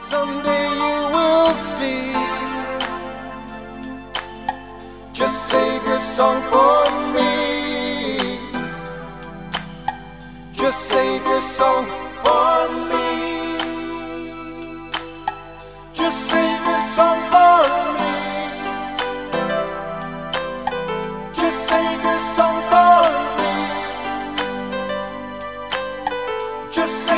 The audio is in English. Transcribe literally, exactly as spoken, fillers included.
Someday you will see. Just save your song for me. Just save your song for me. Just save your song for me. Just save your song for me. Just save